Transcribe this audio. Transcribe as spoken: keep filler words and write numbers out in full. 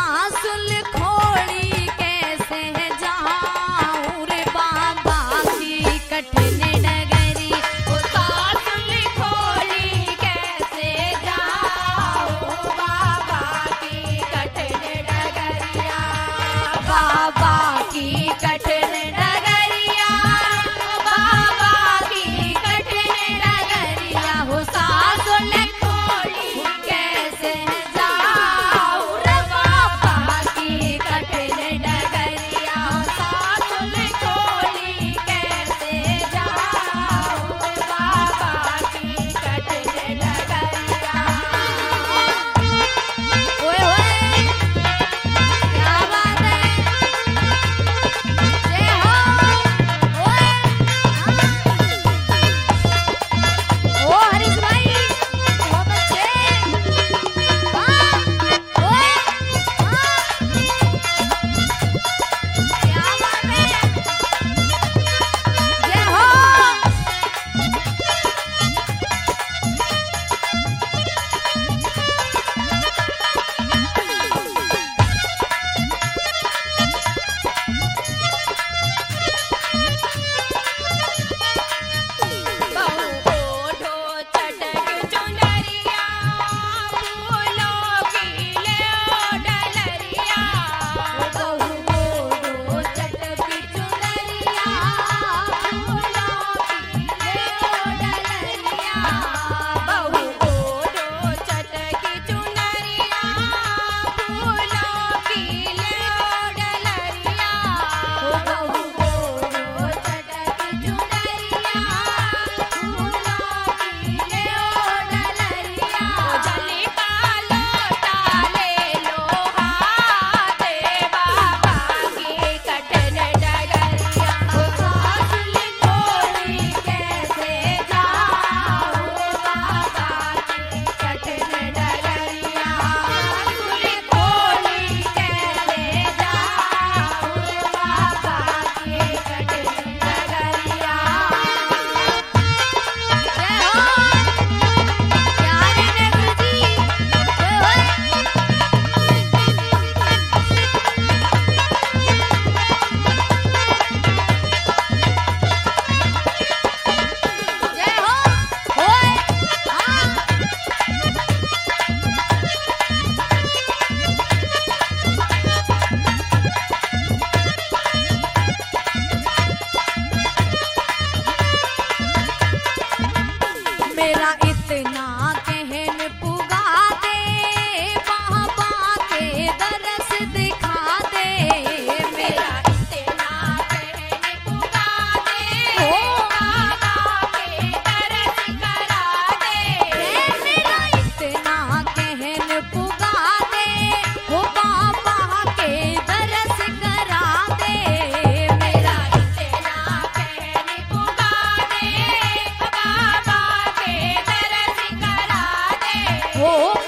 सासुल खोड़ी कैसे जाऊं रे बाबा की कठिन डगरी। ओ सासुल खोड़ी कैसे जाऊं बाबा की कठिन डगरिया, बाबा की कठिन डगरिया, बाबा की कठिन डगरिया। हो सासुल खोड़ी कैसे जाऊं रे बाबा की कठिन डगरिया, सासुल खोड़ी कैसे जाऊं रे बाबा की कठिन डगरिया। ओए होए क्या बात है, जय हो। ओए हाँ। ओ हरीश भाई बहुत अच्छे। हाँ ओए हाँ क्या बात है, जय हो। बहू ओढ़ो चटक चुनरिया, फूलों की ले डलरिया। बहू ओढ़ो चटक चुनरिया, फूलों की ले डलरिया। बहू ओढ़ो चटक चुनरिया, फूलों की ले डलरिया। बहू ओढ़ो चटक चुनरिया, फूलों की ले डलरिया। जली का लोटा ले लो हाथे, बाबा की कठिन डगरिया। ओ सासुल खोड़ी कैसे जाऊं बाबा की कठिन डगरिया, सासुल खोड़ी कैसे जाऊं बाबा की कठिन डगरिया। जय हो प्यारे नेत्र जी। ओए होए जय हो। ओए हाँ मेरा इतना कहन पुगा दे, बाबा के दरस दिखा दे। मेरा इतना कहन पुगा दे, बाबा के दरस करा दे। मेरा इतना कहन पुगा दे, हो बाबा के दरस करा दे। मेरा इतना कहन पुगा दे, बाबा के दरस करा दे। हो